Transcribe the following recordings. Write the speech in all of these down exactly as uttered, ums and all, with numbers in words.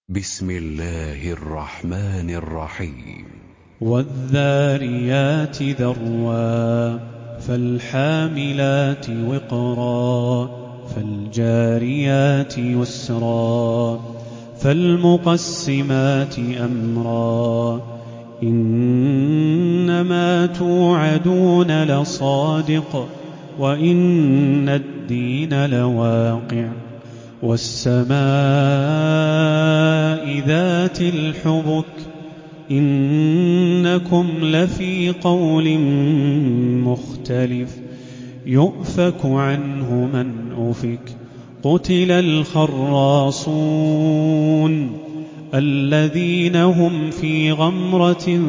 بسم الله الرحمن الرحيم. والذاريات ذروا فالحاملات وقرا فالجاريات يسرا فالمقسمات أمرا إنما توعدون لصادق وإن الدين لواقع والسماء ذات الحبك إنكم لفي قول مختلف يؤفك عنه من أفك قتل الخراصون الذين هم في غمرة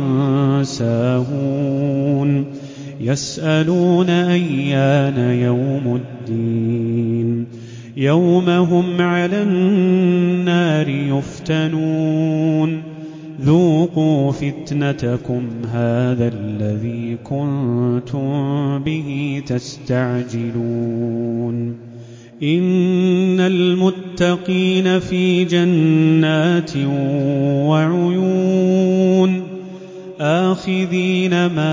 ساهون يسألون أيان يوم الدين يوم هم على النار يفتنون ذوقوا فتنتكم هذا الذي كنتم به تستعجلون إن المتقين في جنات وعيون آخذين ما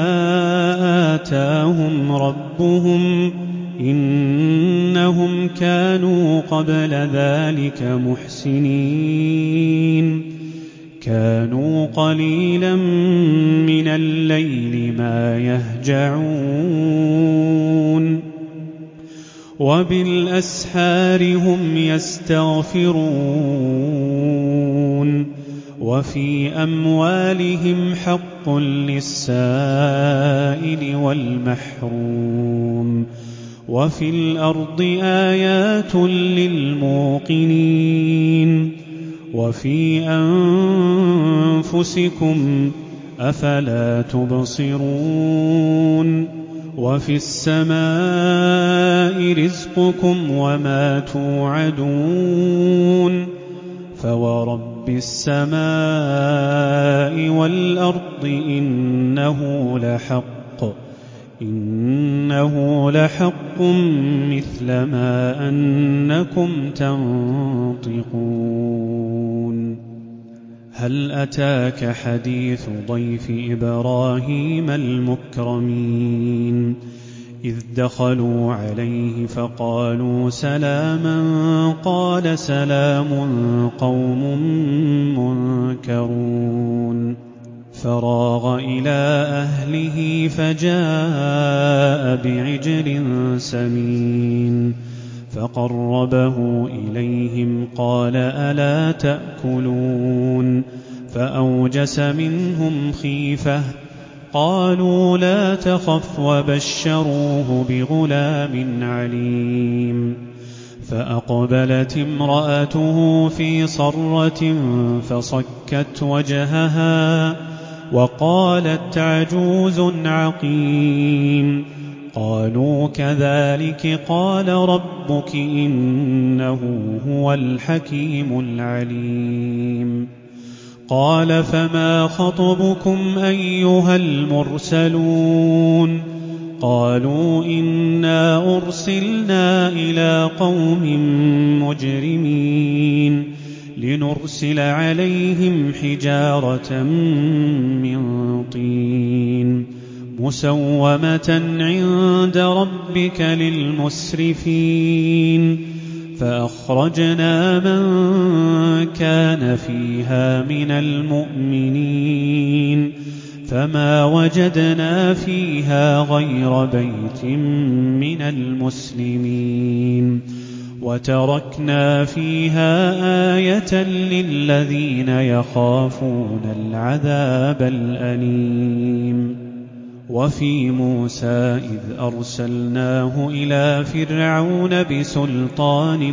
آتاهم ربهم إنهم كانوا قبل ذلك محسنين كانوا قليلا من الليل ما يهجعون وبالأسحار هم يستغفرون وفي أموالهم حق للسائل والمحروم وفي الأرض آيات للموقنين وفي أنفسكم أفلا تبصرون وفي السماء رزقكم وما توعدون فورب السماء والأرض إنه لحق إنه لحق مثل ما أنكم تنطقون هل أتاك حديث ضيف إبراهيم المكرمين إذ دخلوا عليه فقالوا سلاما قال سلام قوم منكرون فراغ إلى أهله فجاء بعجل سمين فقربه إليهم قال ألا تأكلون فأوجس منهم خيفة قالوا لا تخف وبشروه بغلام عليم فأقبلت امرأته في صرة فصكت وجهها وقالت عجوز عقيم قالوا كذلك قال ربك إنه هو الحكيم العليم قال فما خطبكم أيها المرسلون قالوا إنا أرسلنا إلى قوم مجرمين لنرسل عليهم حجارة من طين مسومة عند ربك للمسرفين فأخرجنا من كان فيها من المؤمنين فما وجدنا فيها غير بيت من المسلمين وتركنا فيها آية للذين يخافون العذاب الأليم وفي موسى إذ أرسلناه إلى فرعون بسلطان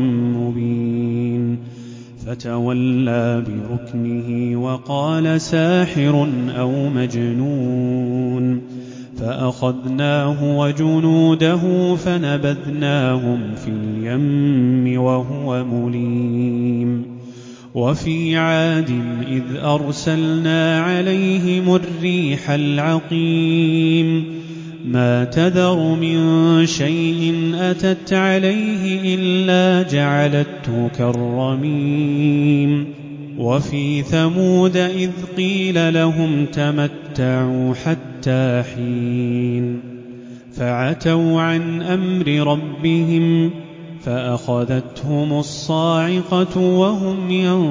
مبين فتولى بركنه وقال ساحر أو مجنون فأخذناه وجنوده فنبذناهم في اليم وهو مليم وفي عاد إذ أرسلنا عليهم الريح العقيم ما تذر من شيء أتت عليه إلا جعلته كالرميم وفي ثمود إذ قيل لهم تمتعوا حتى حين فعتوا عن أمر ربهم فأخذتهم الصاعقة وهم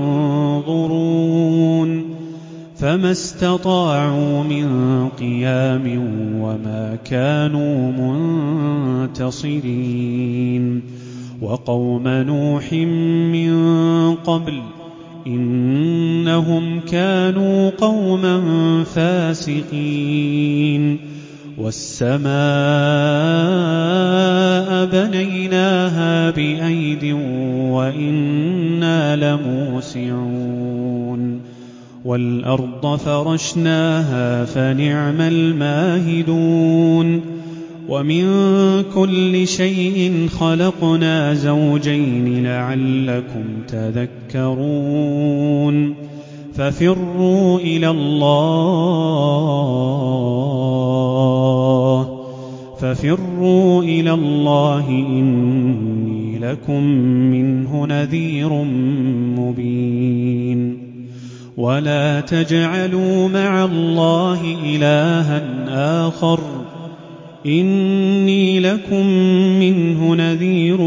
ينظرون فما استطاعوا من قيام وما كانوا منتصرين وقوم نوح من قبل إنهم كانوا قوما فاسقين والسماء بنيناها بأيد وإنا لموسعون والأرض فرشناها فنعم الماهدون ومن كل شيء خلقنا زوجين لعلكم تذكرون ففروا إلى الله ففروا إلى الله إني لكم منه نذير مبين ولا تجعلوا مع الله إلها آخر إني لكم منه نذير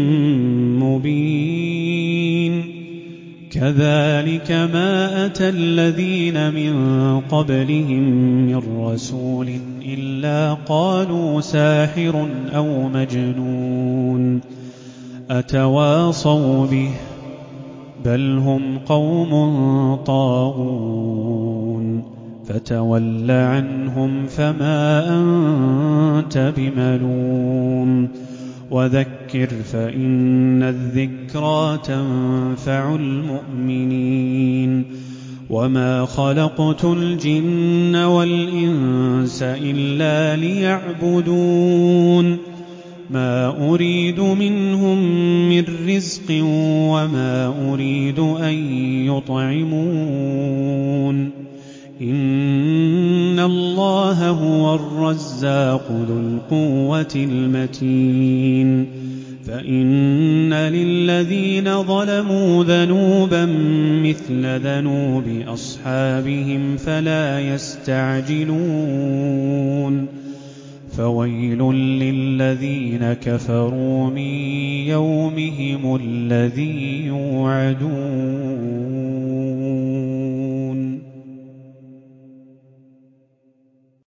مبين كذلك ما أتى الذين من قبلهم من رسول إلا قالوا ساحر أو مجنون أتواصوا به بل هم قوم طاغون فتول عنهم فما أنت بملوم وذكر فإن الذكرى تنفع المؤمنين وما خلقت الجن والإنس إلا ليعبدون ما أريد منهم من رزق وما أريد أن يطعمون إن الله هو الرزاق ذو القوة المتين فإن للذين ظلموا ذنوبا مثل ذنوب أصحابهم فلا يستعجلون فويل للذين كفروا من يومهم الذي يوعدون